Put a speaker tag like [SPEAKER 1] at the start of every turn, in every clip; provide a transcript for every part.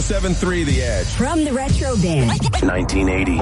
[SPEAKER 1] 107.3 The Edge.
[SPEAKER 2] From the Retro Bin.
[SPEAKER 1] 1980.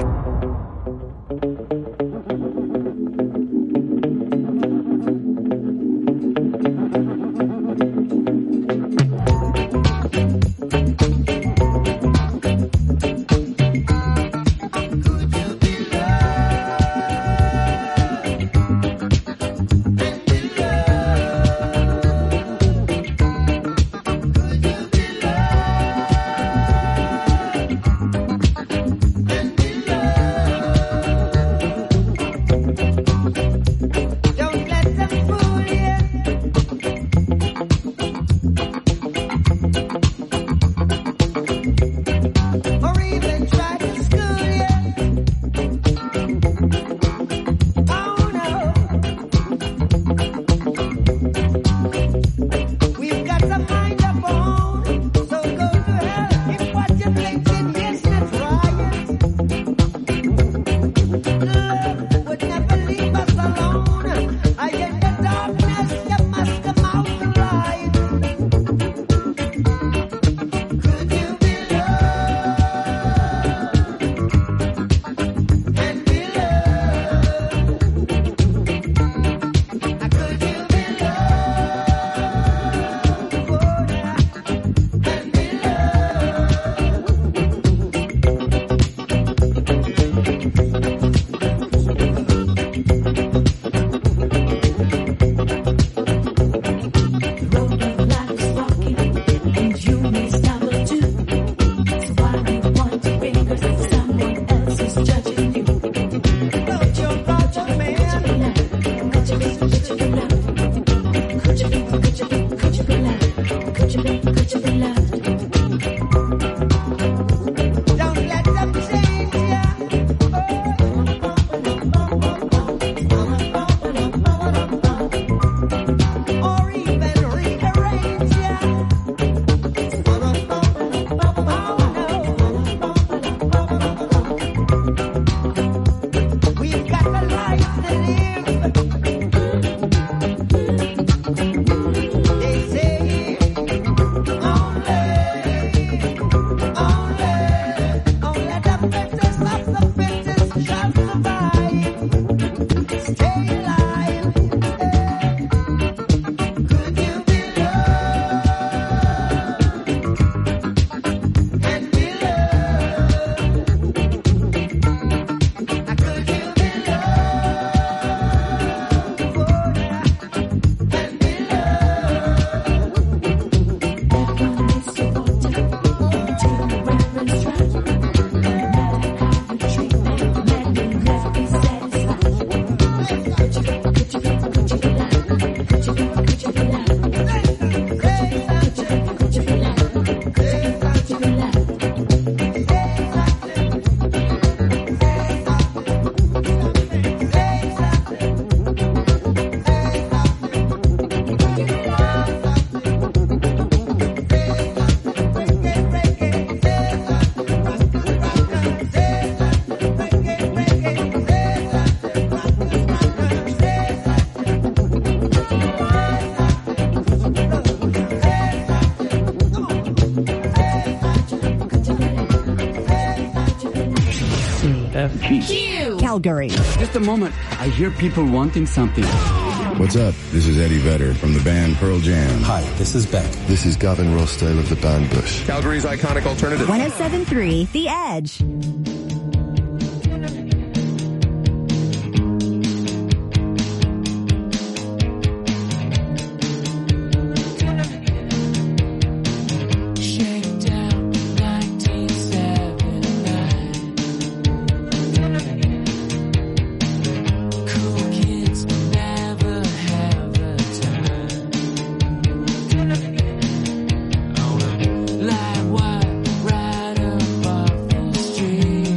[SPEAKER 2] Q. Calgary.
[SPEAKER 3] Just a moment. I hear people wanting something.
[SPEAKER 4] What's up? This is Eddie Vedder from the band Pearl Jam.
[SPEAKER 5] Hi, this is Beck.
[SPEAKER 6] This is Gavin Rossdale of the band Bush.
[SPEAKER 1] Calgary's iconic alternative.
[SPEAKER 2] 107.3 The Edge.
[SPEAKER 7] Like what right above the street.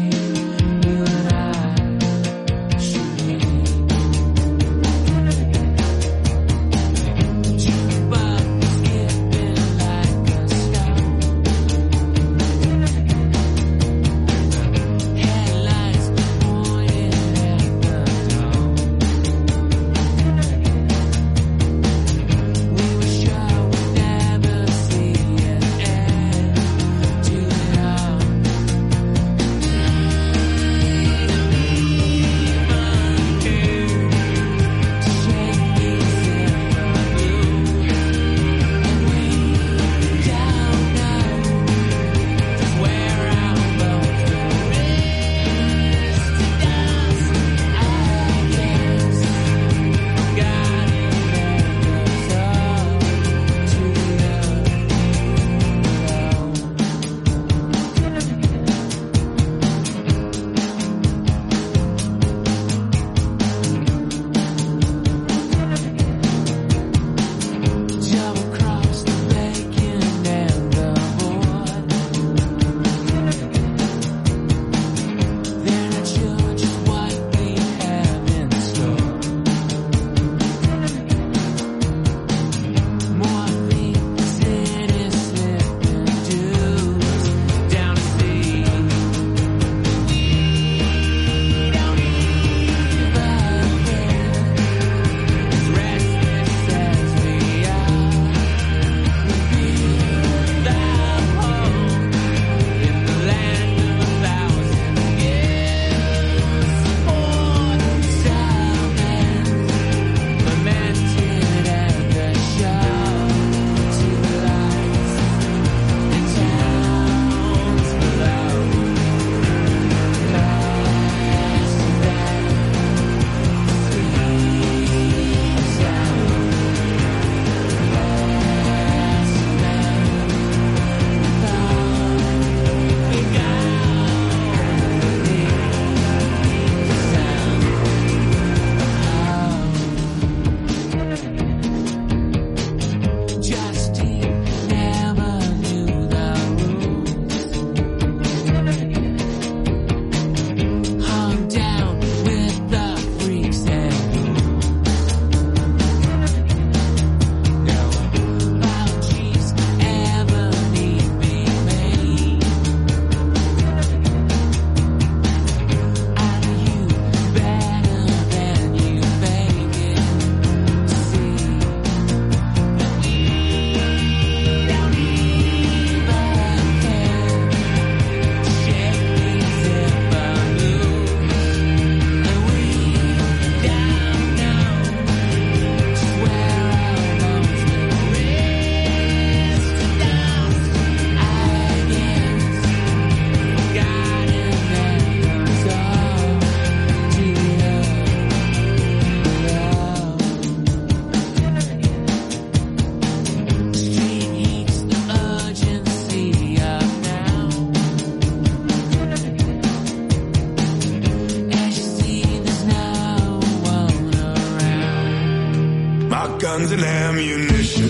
[SPEAKER 5] guns and ammunition.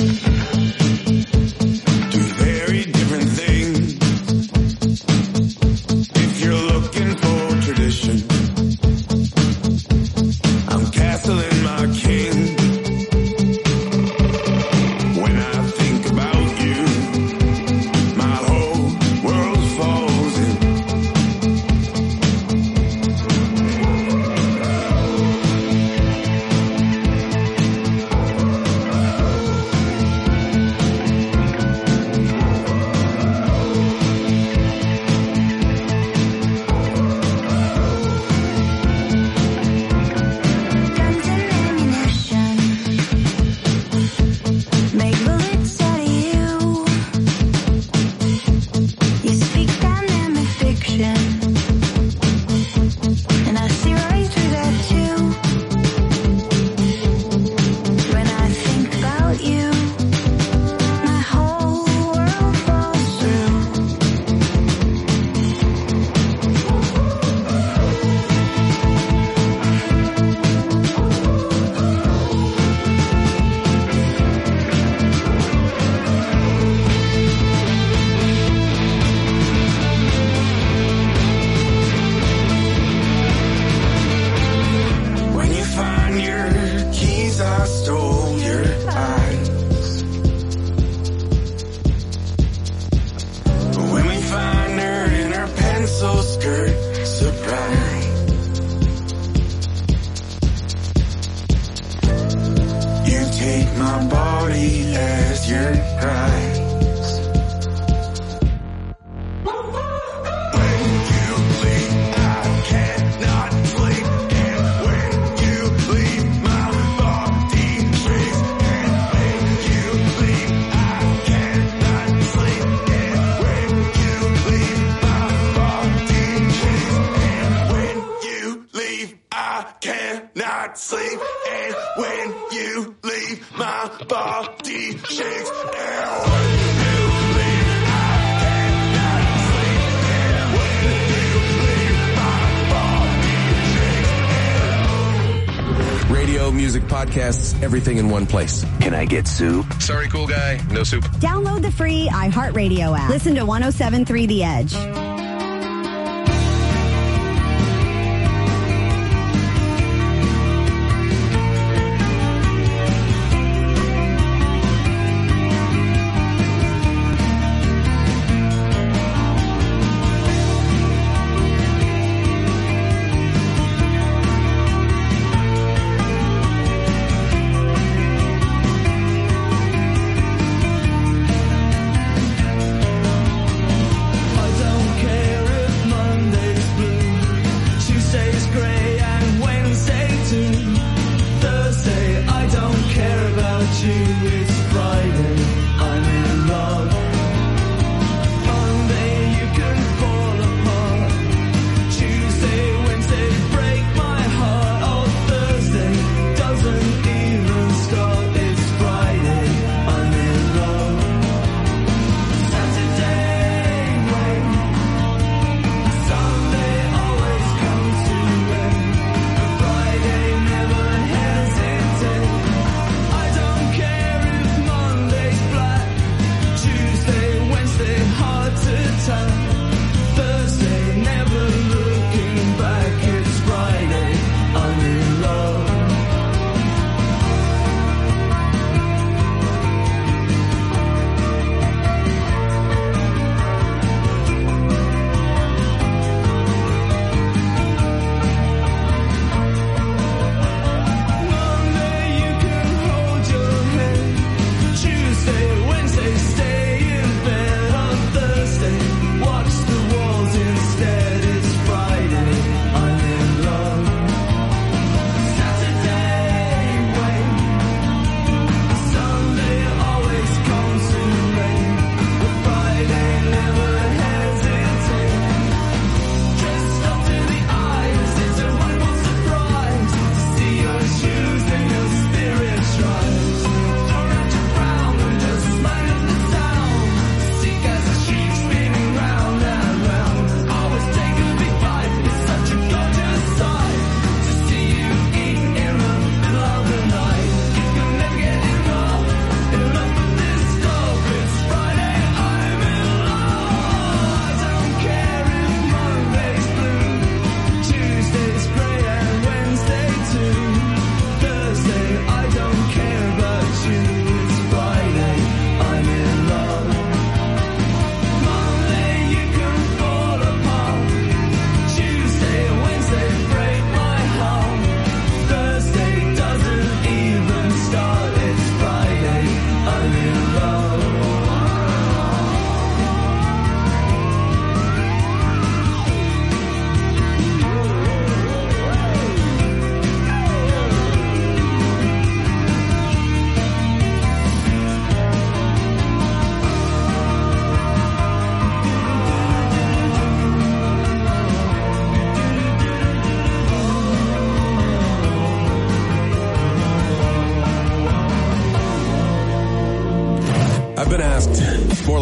[SPEAKER 5] Do very different things. If you're looking for tradition, I'm castling my king. When I think about you, my whole world falls in.
[SPEAKER 1] Everything in one place.
[SPEAKER 7] Can I get soup?
[SPEAKER 1] Sorry, cool guy. No soup.
[SPEAKER 2] Download the free iHeartRadio app. Listen to 107.3 The Edge.
[SPEAKER 5] I don't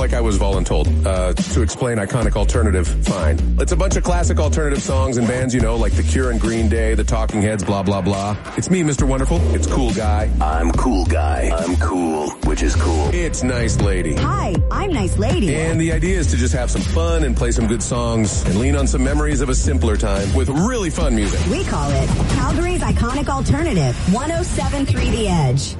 [SPEAKER 1] like I was voluntold. To explain iconic alternative, fine. It's a bunch of classic alternative songs and bands, you know, like The Cure and Green Day, The Talking Heads, blah, blah, blah. It's me, Mr. Wonderful. It's Cool Guy.
[SPEAKER 7] I'm Cool Guy. I'm cool, which is cool.
[SPEAKER 1] It's Nice Lady.
[SPEAKER 2] Hi, I'm Nice Lady.
[SPEAKER 1] And the idea is to just have some fun and play some good songs and lean on some memories of a simpler time with really fun music.
[SPEAKER 2] We call it Calgary's Iconic Alternative, 107.3 The Edge.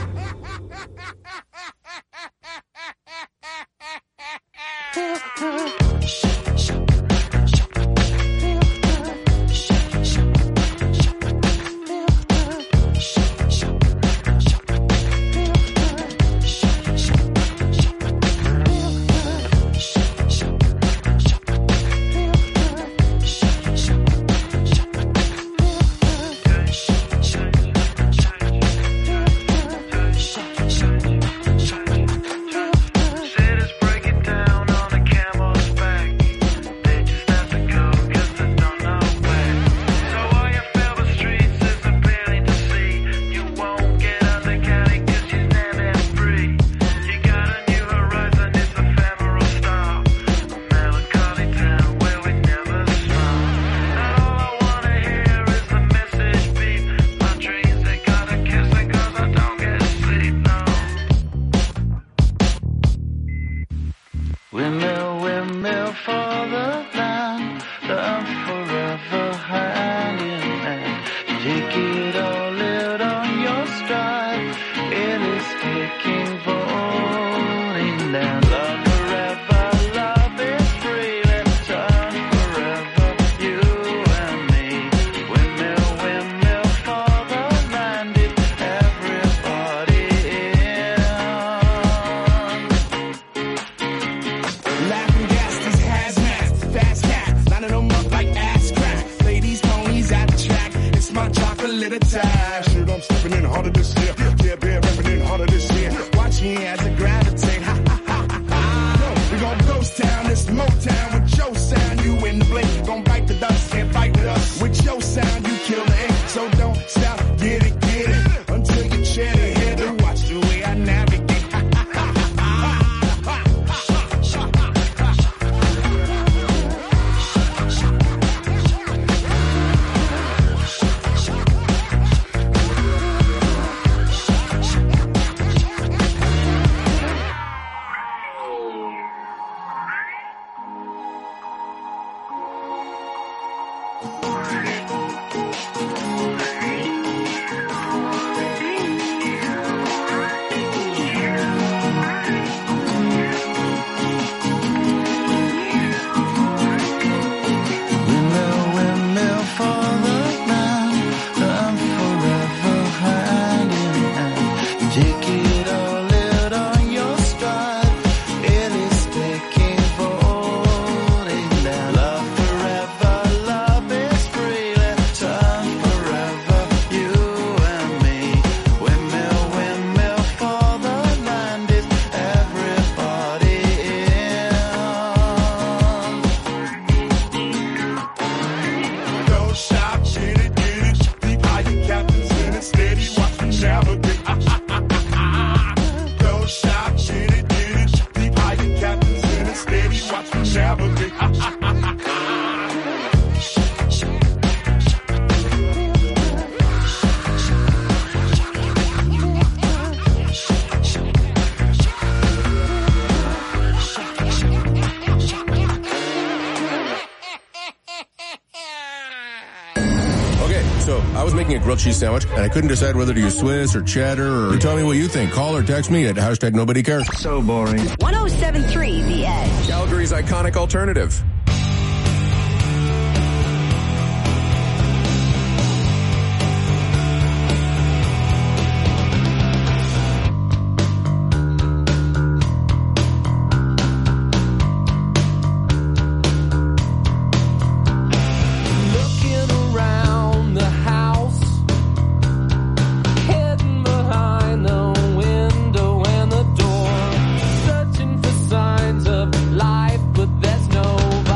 [SPEAKER 1] Grilled cheese sandwich, and I couldn't decide whether to use Swiss or cheddar. Or tell me what you think. Call or text me at hashtag nobody cares.
[SPEAKER 3] So boring.
[SPEAKER 2] 107.3 The Edge.
[SPEAKER 1] Calgary's iconic alternative.
[SPEAKER 8] Signs of life, but there's nobody.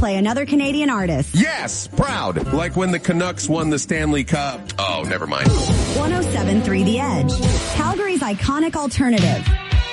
[SPEAKER 2] play another Canadian artist.
[SPEAKER 1] Yes, proud. Like when the Canucks won the Stanley Cup. Oh, never mind.
[SPEAKER 2] 107.3 The Edge, Calgary's iconic alternative.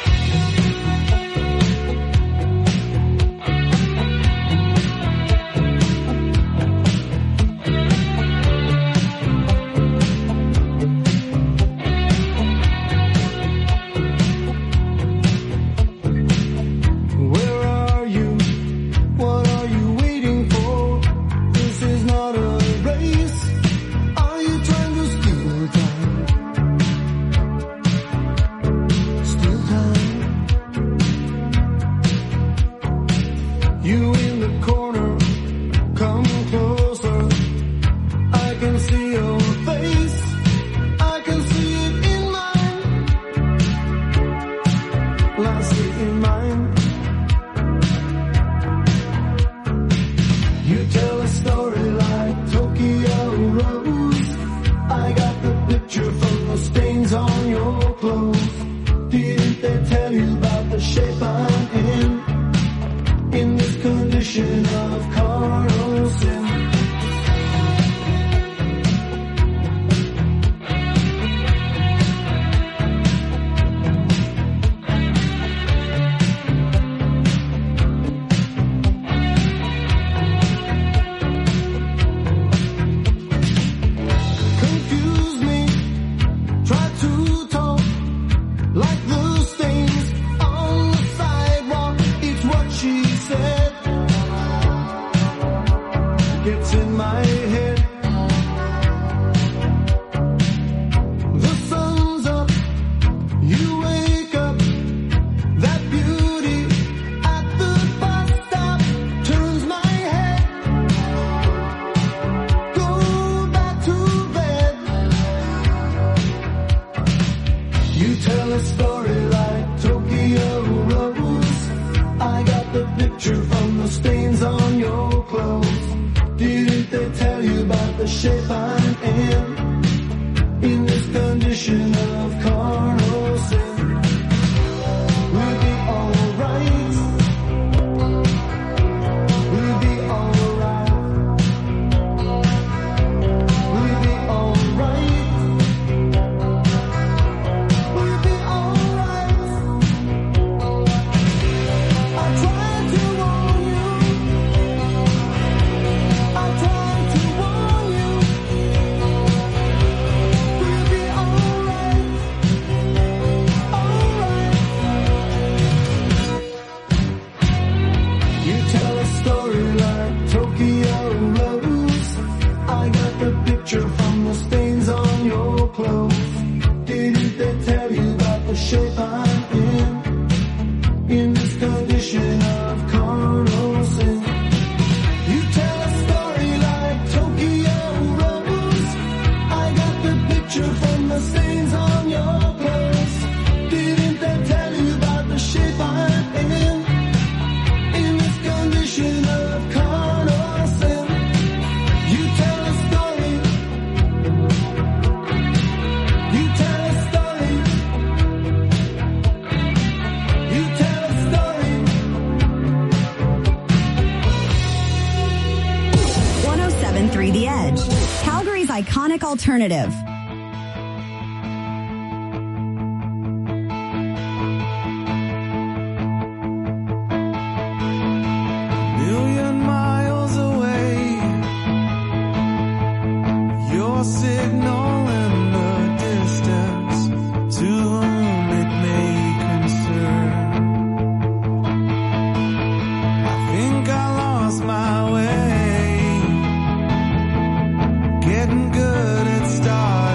[SPEAKER 2] Iconic alternative.
[SPEAKER 5] Million miles away, your signal in the distance, to whom it may concern. I think I lost my way, getting good at starting.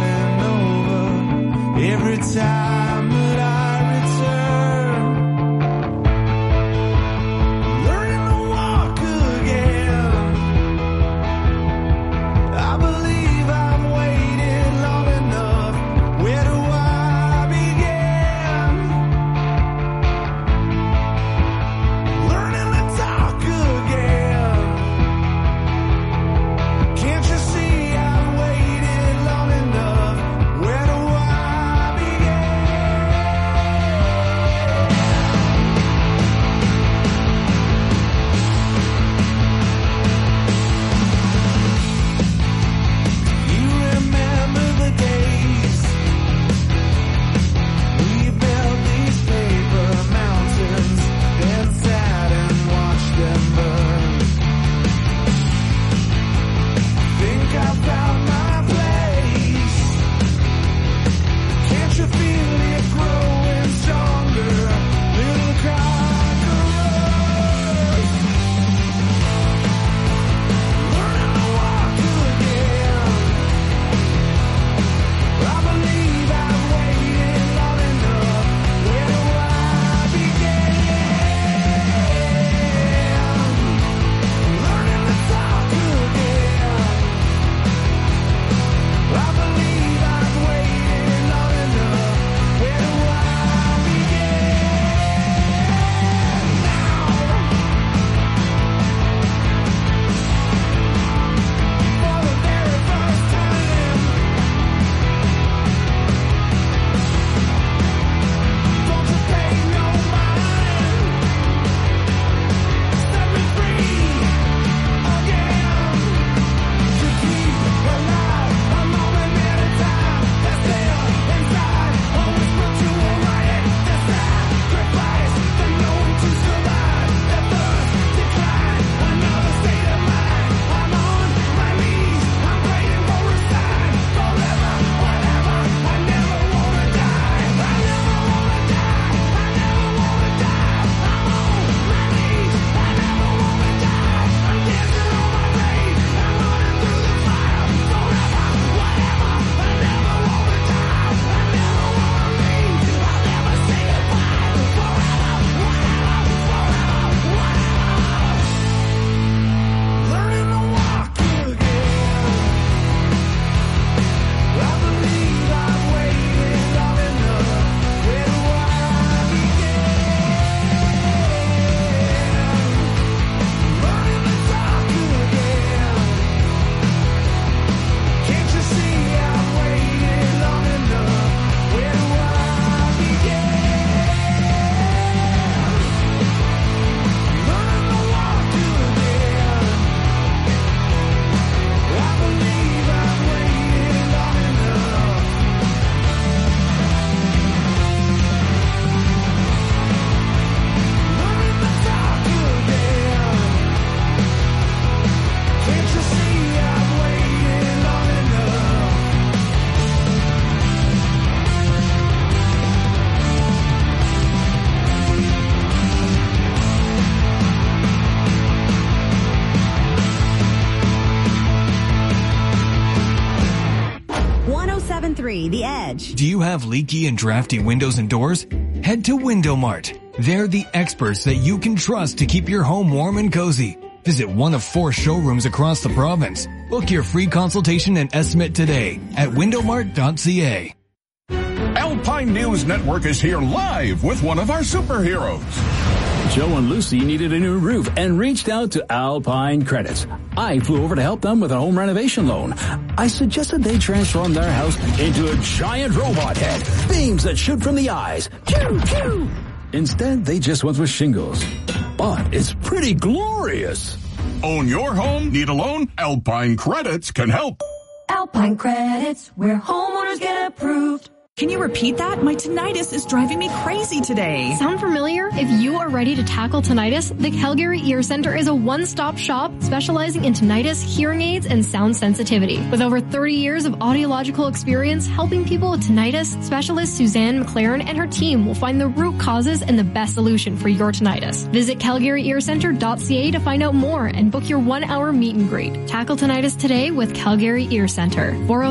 [SPEAKER 2] 107.3 The Edge.
[SPEAKER 8] Do you have leaky and drafty windows and doors? Head to Window Mart. They're the experts that you can trust to keep your home warm and cozy. Visit one of 4 showrooms across the province. Book your free consultation and estimate today at windowmart.ca.
[SPEAKER 9] Alpine News Network is here live with one of our superheroes.
[SPEAKER 10] Joe and Lucy needed a new roof and reached out to Alpine Credits. I flew over to help them with a home renovation loan. I suggested they transform their house into a giant robot head, beams that shoot from the eyes. Choo, choo. Instead, they just went with shingles. But it's pretty glorious.
[SPEAKER 9] Own your home? Need a loan? Alpine Credits can help.
[SPEAKER 11] Alpine Credits, where homeowners get approved.
[SPEAKER 12] Can you repeat that? My tinnitus is driving me crazy today.
[SPEAKER 13] Sound familiar? If you are ready to tackle tinnitus, the Calgary Ear Center is a one-stop shop specializing in tinnitus, hearing aids, and sound sensitivity. With over 30 years of audiological experience helping people with tinnitus, specialist Suzanne McLaren and her team will find the root causes and the best solution for your tinnitus. Visit calgaryearcenter.ca to find out more and book your 1-hour meet and greet. Tackle tinnitus today with Calgary Ear Center.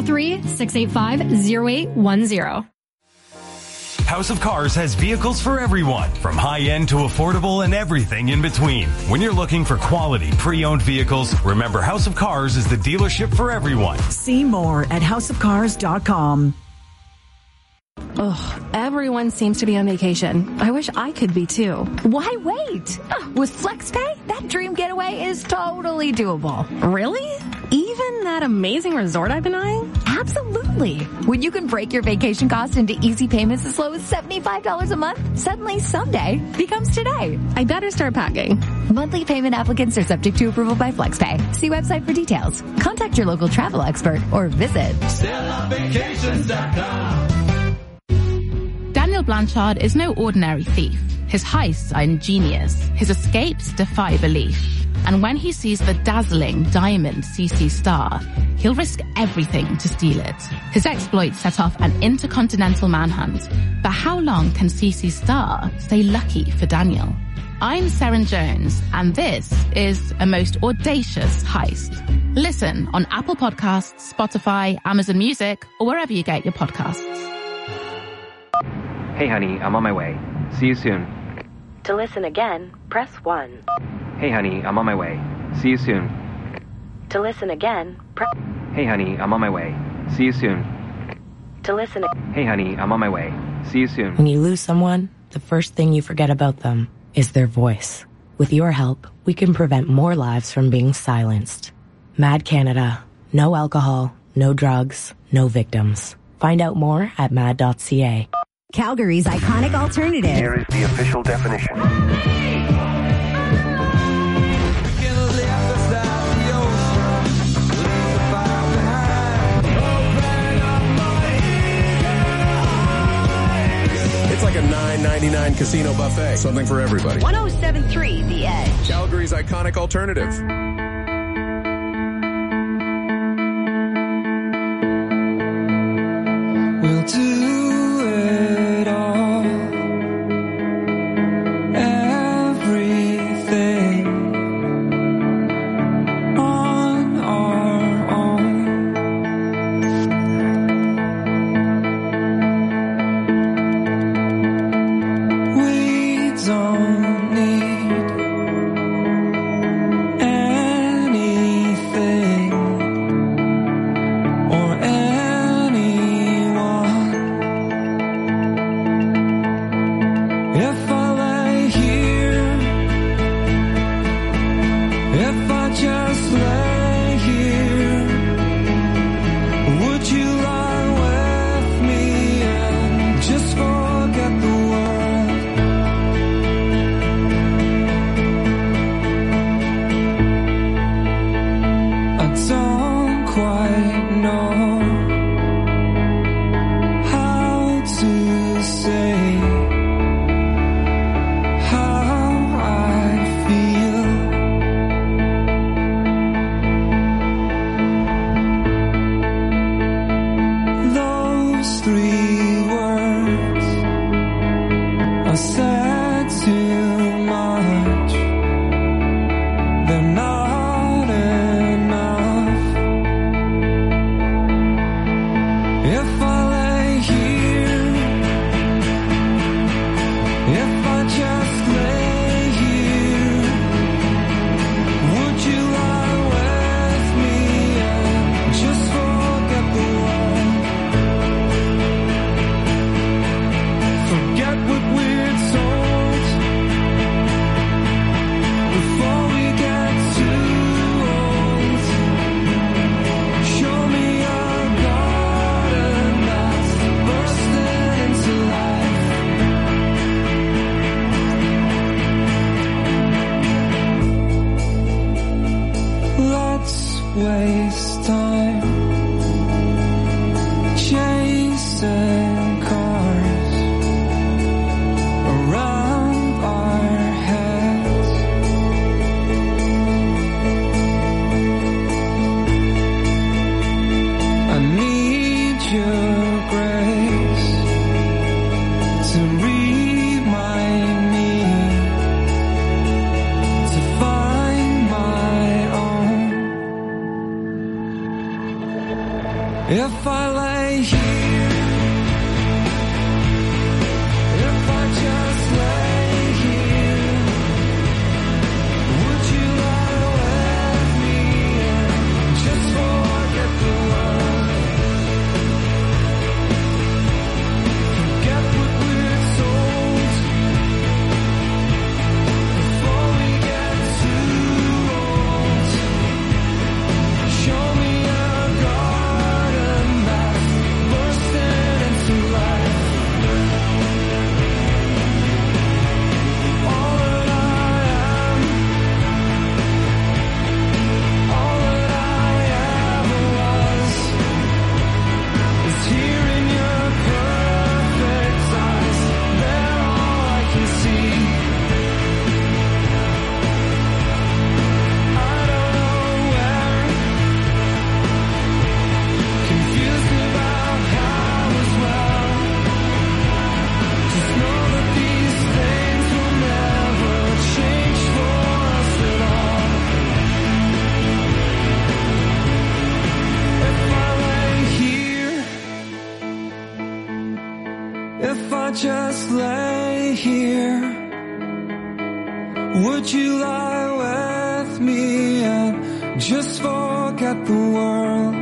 [SPEAKER 13] 403-685-0810.
[SPEAKER 14] House of Cars has vehicles for everyone, from high-end to affordable and everything in between. When you're looking for quality pre-owned vehicles, remember House of Cars is the dealership for everyone.
[SPEAKER 12] See more at houseofcars.com.
[SPEAKER 15] Ugh, everyone seems to be on vacation. I wish I could be too.
[SPEAKER 16] Why wait? With FlexPay, that dream getaway is totally doable.
[SPEAKER 15] Really? Even that amazing resort I've been eyeing?
[SPEAKER 16] Absolutely. When you can break your vacation cost into easy payments as low as $75 a month, suddenly someday becomes today.
[SPEAKER 15] I better start packing.
[SPEAKER 16] Monthly payment applicants are subject to approval by FlexPay. See website for details. Contact your local travel expert or visit
[SPEAKER 17] StellaVacations.com. Daniel Blanchard is no ordinary thief. His heists are ingenious. His escapes defy belief. And when he sees the dazzling diamond CC Star, he'll risk everything to steal it. His exploits set off an intercontinental manhunt. But how long can CC Star stay lucky for Daniel? I'm Seren Jones, and this is a most audacious heist. Listen on Apple Podcasts, Spotify, Amazon Music, or wherever you get your podcasts.
[SPEAKER 18] Hey honey, I'm on my way. See you soon.
[SPEAKER 19] To listen again, press 1.
[SPEAKER 18] Hey honey, I'm on my way. See you soon.
[SPEAKER 19] To listen again, press...
[SPEAKER 18] Hey honey, I'm on my way. See you soon.
[SPEAKER 19] To listen...
[SPEAKER 18] Hey honey, I'm on my way. See you soon.
[SPEAKER 20] When you lose someone, the first thing you forget about them is their voice. With your help, we can prevent more lives from being silenced. Mad Canada. No alcohol, no drugs, no victims. Find out more at mad.ca.
[SPEAKER 2] Calgary's iconic alternative.
[SPEAKER 7] Here is the official definition.
[SPEAKER 1] It's like a $9.99 casino buffet. Something for everybody.
[SPEAKER 2] 107.3 The Edge.
[SPEAKER 1] Calgary's iconic alternative.
[SPEAKER 5] We'll do it all. Everything on our own. We don't need anything or anyone. If I lay here, if I just lay here, would you lie with me and just forget the world? I don't quite know how to say how I feel. Those 3 words are said too much. They're not enough. If I let If I lay here, if I just lay here, would you lie with me and just forget the world? Forget what we're told before we get too old. Show me a garden that's bursting into life. All that I am, all that I ever was, is here in your perfect eyes. They're all I can see. I don't know where, confused about how as well. Just know that these things will never change for us at all. If I lay here, if I just lay here, would you lie with me and just forget the world?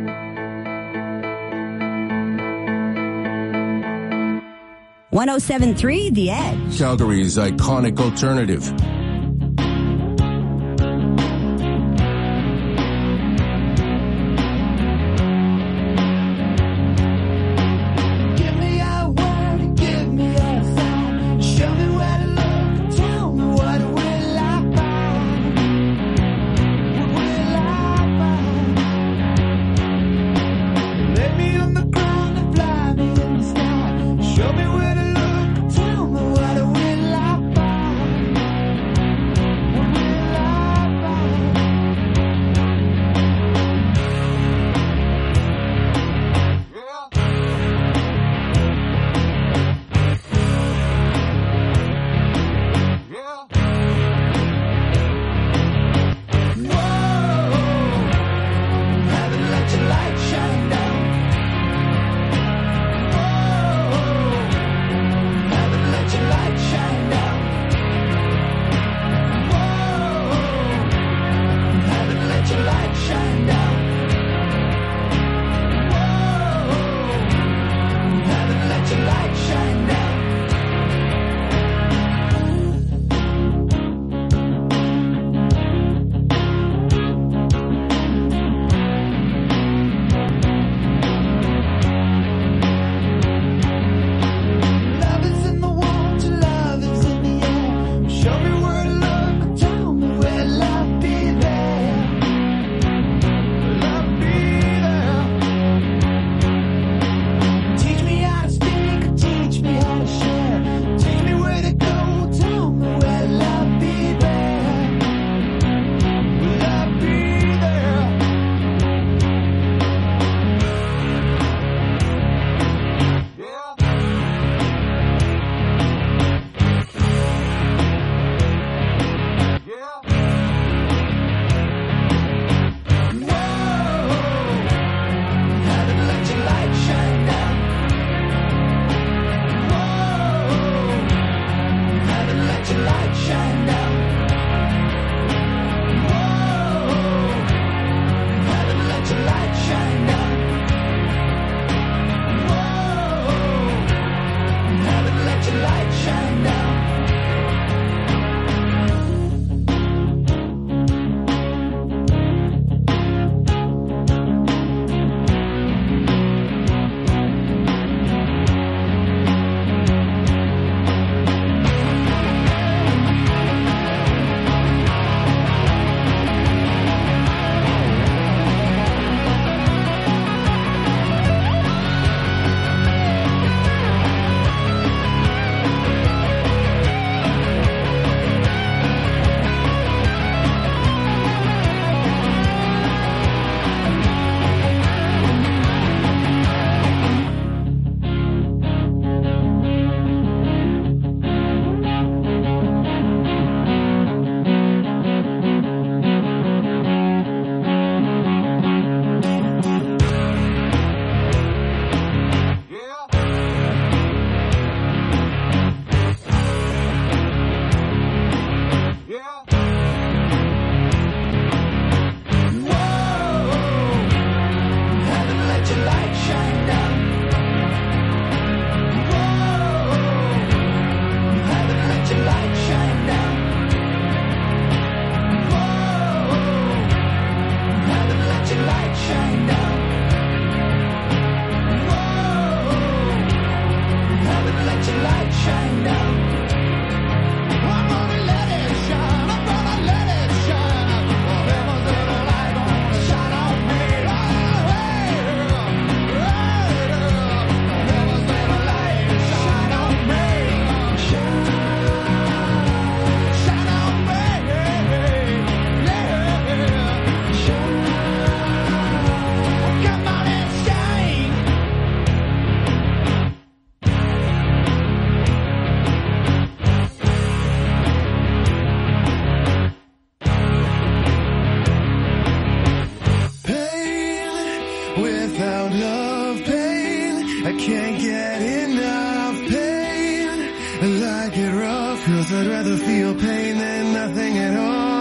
[SPEAKER 2] .1073 The Edge.
[SPEAKER 1] Calgary's iconic alternative.
[SPEAKER 5] Give me a word, give me a sound. Show me where to look, tell me what will I find? What will I find? Lay me on the ground and fly me in the sky. Show me where to look, tell me what will I find?
[SPEAKER 6] it rough, 'cause I'd rather feel pain than nothing at all.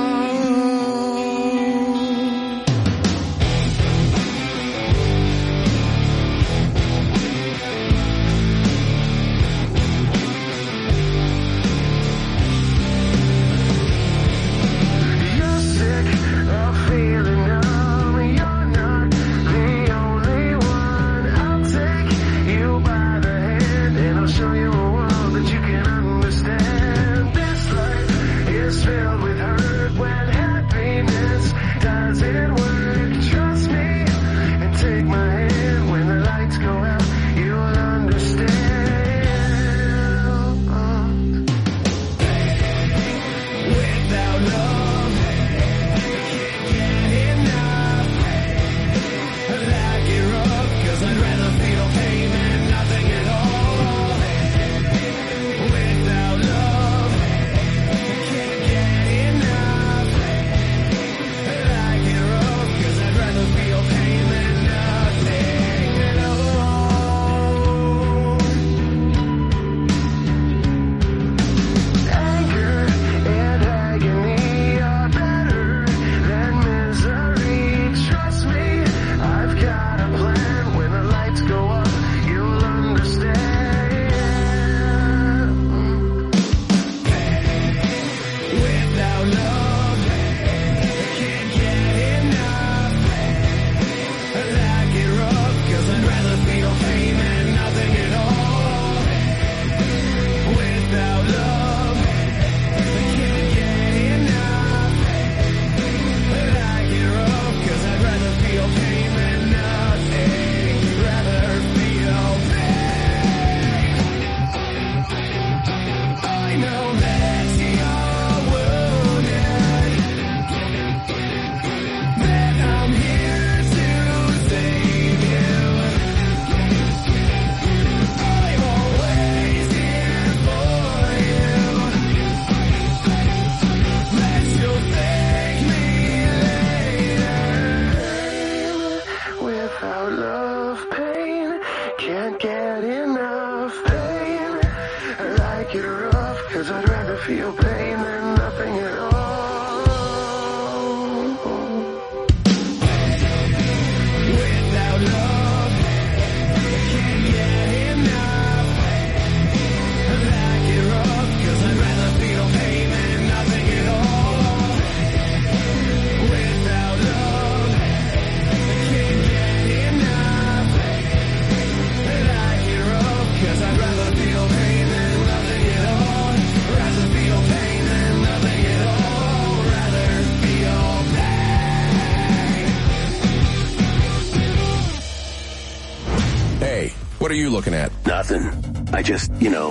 [SPEAKER 1] What are you looking at?
[SPEAKER 21] Nothing. I just,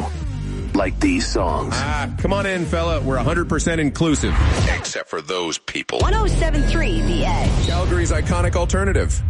[SPEAKER 21] like these songs.
[SPEAKER 1] Come on in, fella. We're 100% inclusive. Except for those people.
[SPEAKER 2] 107.3 The Edge.
[SPEAKER 1] Calgary's iconic alternative.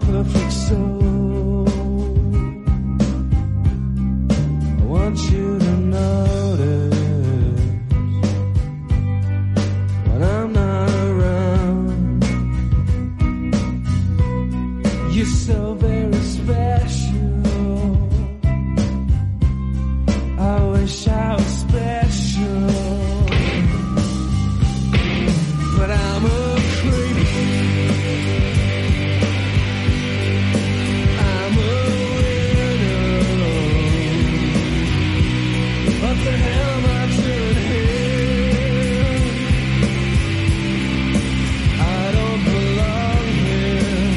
[SPEAKER 5] perfect soul. I want you to notice when I'm not around. You're so very special. I wish I was special, but I'm a creep. I'm a widow. What the hell am I doing here? I don't belong here.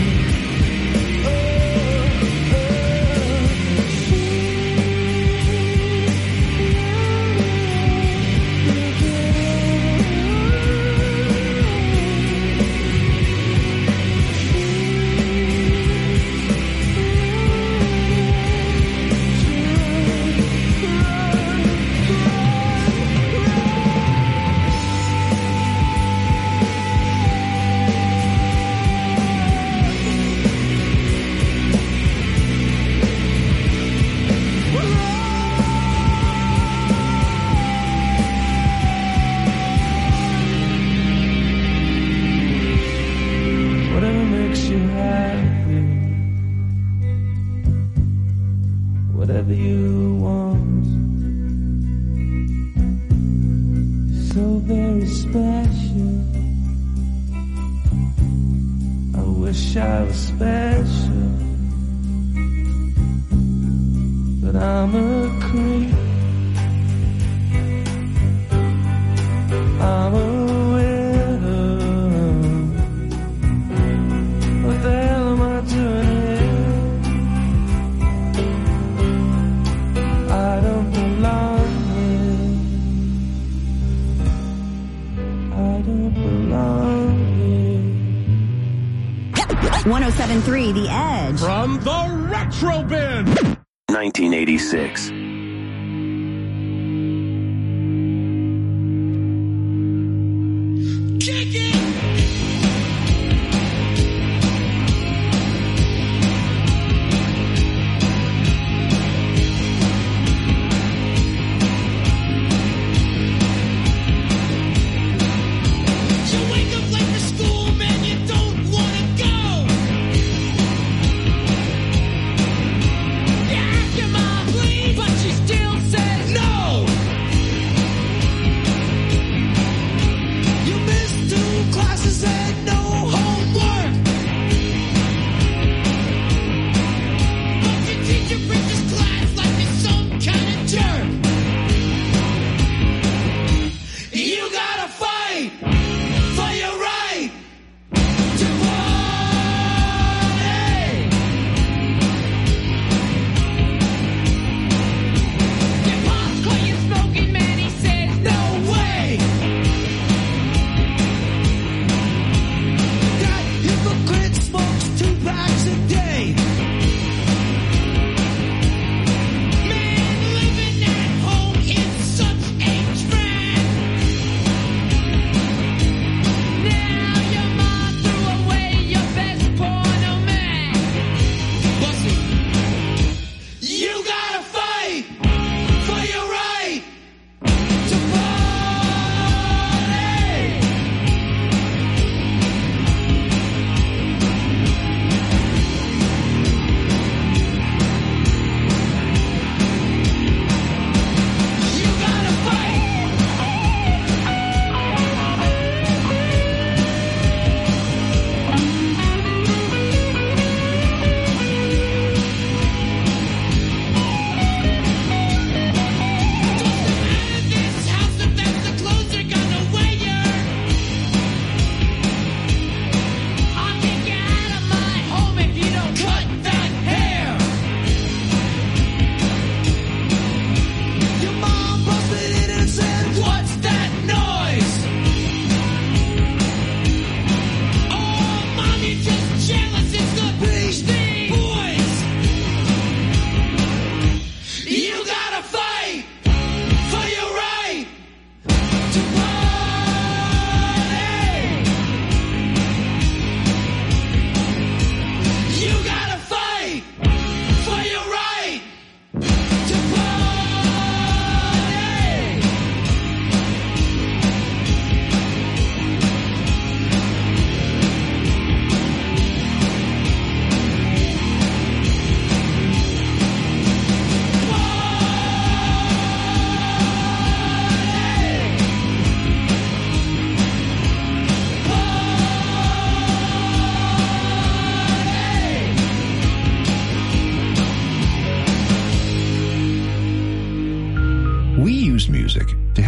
[SPEAKER 5] Whatever makes you happy, whatever you want, so very special. I wish I was special, but I'm a creep. I'm a what the hell am I doing here? I don't belong here. I don't belong here.
[SPEAKER 2] 107.3 The Edge.
[SPEAKER 9] From the Retro Bin.
[SPEAKER 21] 1986.
[SPEAKER 5] But she's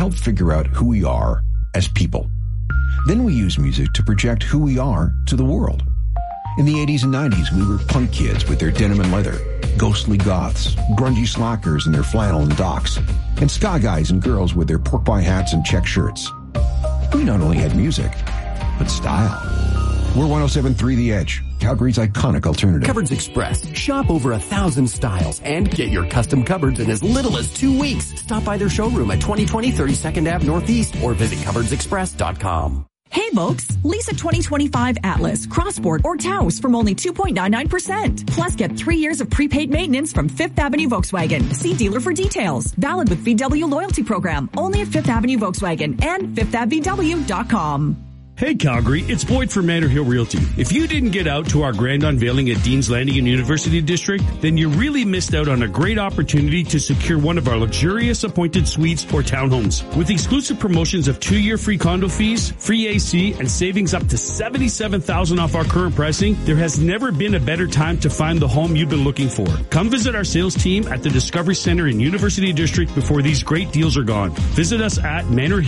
[SPEAKER 4] help figure out who we are as people. Then we use music to project who we are to the world. In the 80s and 90s, we were punk kids with their denim and leather, ghostly goths, grungy slackers in their flannel and docks, and ska guys and girls with their pork pie hats and check shirts. We not only had music, but style. We're 107.3 The Edge, Calgary's iconic alternative.
[SPEAKER 22] Cupboards Express. Shop over 1,000 styles and get your custom cupboards in as little as 2 weeks. Stop by their showroom at 2020 32nd Ave Northeast or visit cupboardsexpress.com.
[SPEAKER 12] Hey folks, lease a 2025 Atlas, Crossport, or Taos from only 2.99%. Plus get 3 years of prepaid maintenance from Fifth Avenue Volkswagen. See dealer for details. Valid with VW loyalty program. Only at Fifth Avenue Volkswagen and fifthavvw.com.
[SPEAKER 23] Hey Calgary, it's Boyd from Manor Hill Realty. If you didn't get out to our grand unveiling at Dean's Landing in University District, then you really missed out on a great opportunity to secure one of our luxurious appointed suites or townhomes. With exclusive promotions of 2-year free condo fees, free AC, and savings up to $77,000 off our current pricing, there has never been a better time to find the home you've been looking for. Come visit our sales team at the Discovery Center in University District before these great deals are gone. Visit us at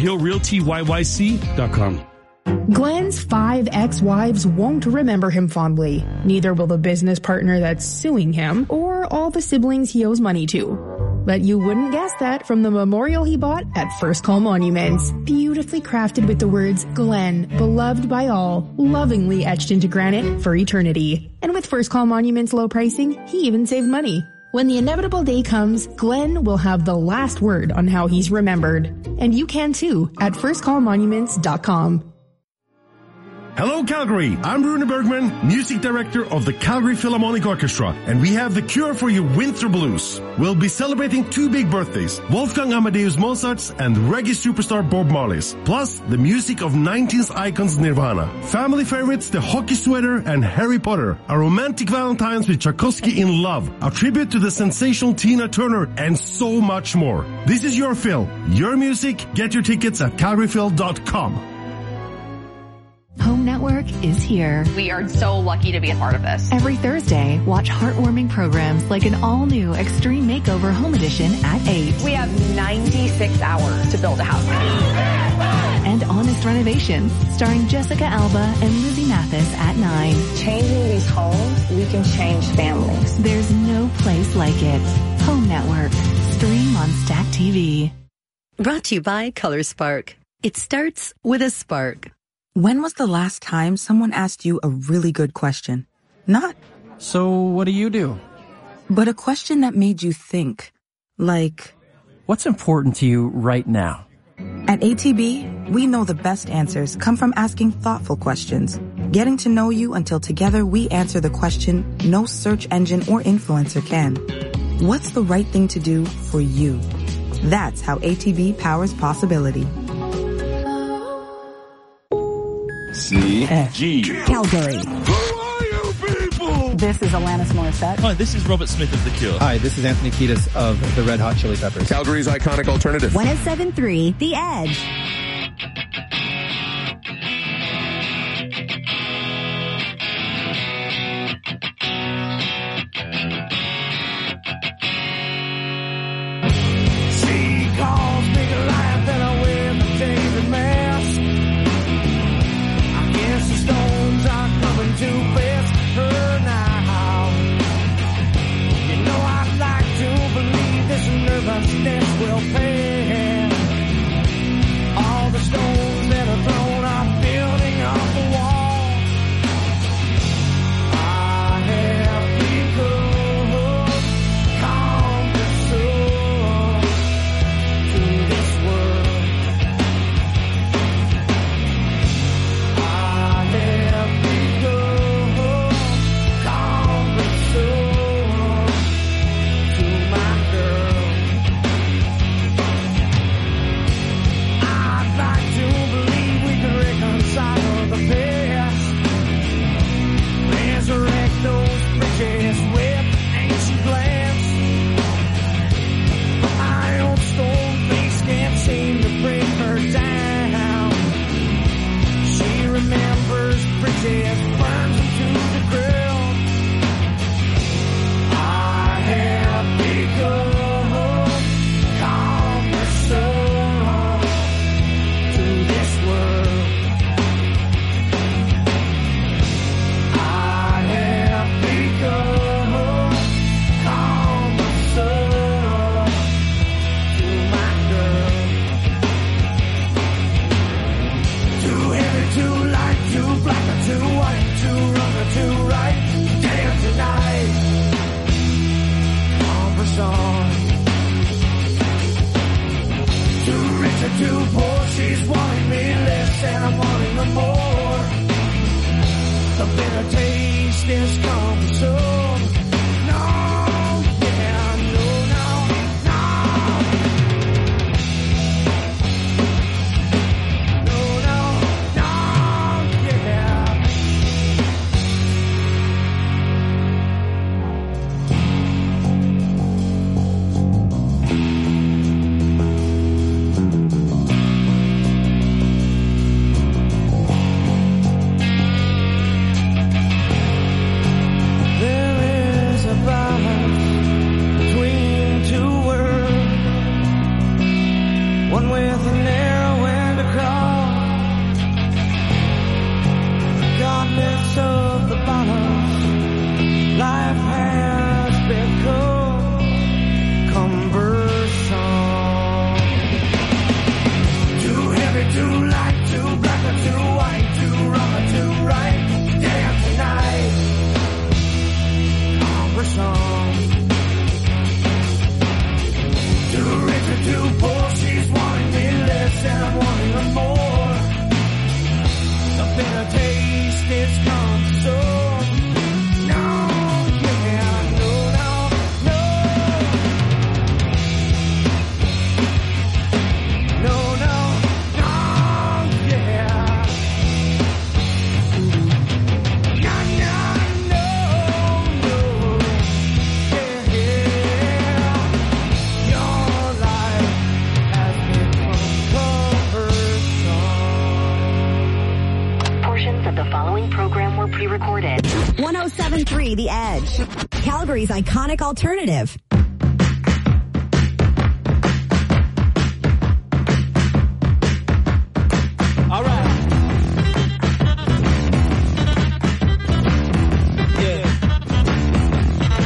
[SPEAKER 23] ManorHillRealtyYYC.com.
[SPEAKER 24] Glenn's 5 ex-wives won't remember him fondly. Neither will the business partner that's suing him or all the siblings he owes money to. But you wouldn't guess that from the memorial he bought at First Call Monuments. Beautifully crafted with the words, Glenn, beloved by all, lovingly etched into granite for eternity. And with First Call Monuments' low pricing, he even saved money. When the inevitable day comes, Glenn will have the last word on how he's remembered. And you can too at firstcallmonuments.com.
[SPEAKER 6] Hello, Calgary. I'm Rune Bergman, music director of the Calgary Philharmonic Orchestra, and we have the cure for your winter blues. We'll be celebrating 2 big birthdays, Wolfgang Amadeus Mozart's and reggae superstar Bob Marley's, plus the music of 19th icons Nirvana. Family favorites, The Hockey Sweater and Harry Potter, a romantic Valentine's with Tchaikovsky in Love, a tribute to the sensational Tina Turner, and so much more. This is your Phil, your music. Get your tickets at calgaryphil.com.
[SPEAKER 16] Home Network is here.
[SPEAKER 25] We are so lucky to be a part of this.
[SPEAKER 16] Every Thursday, watch heartwarming programs like an all-new Extreme Makeover Home Edition at 8.
[SPEAKER 25] We have 96 hours to build a house.
[SPEAKER 16] And Honest Renovations, starring Jessica Alba and Lizzie Mathis at 9.
[SPEAKER 25] Changing these homes, we can change families.
[SPEAKER 16] There's no place like it. Home Network. Stream on Stack TV.
[SPEAKER 26] Brought to you by Color Spark. It starts with a spark.
[SPEAKER 27] When was the last time someone asked you a really good question? Not,
[SPEAKER 28] so what do you do?
[SPEAKER 27] But a question that made you think. Like,
[SPEAKER 28] what's important to you right now?
[SPEAKER 27] At ATB, we know the best answers come from asking thoughtful questions, getting to know you until together we answer the question no search engine or influencer can. What's the right thing to do for you? That's how ATB powers possibility.
[SPEAKER 29] CG.
[SPEAKER 2] Calgary.
[SPEAKER 29] Who are you people?
[SPEAKER 30] This is Alanis Morissette.
[SPEAKER 31] Hi, this is Robert Smith of The Cure.
[SPEAKER 32] Hi, this is Anthony Kiedis of the Red Hot Chili Peppers.
[SPEAKER 1] Calgary's iconic alternative.
[SPEAKER 2] 107.3 The Edge.
[SPEAKER 5] Seagulls big alive that I wear the David mask. I guess the stones are coming to best her now. You know I'd like to believe this nervousness will pass. tasteless comfort zone. No, yeah, no, no, no. No, no, no, yeah. There is a balance between two worlds, one with a narrow end across. Regardless of the balance, life has become cumbersome. Too heavy, too light, too black or too white, too wrong or too right, day after night. Cumbersome. Too rich or too poor, she's wanting me less and I'm wanting her more. The bitter taste is cumbersome. No, yeah, no, no, no. No, no, no, yeah. No, no, no, no. Yeah, yeah. Your life has become cumbersome.
[SPEAKER 2] Portions of the following program were pre-recorded. 107.3 The Edge. Calgary's iconic alternative.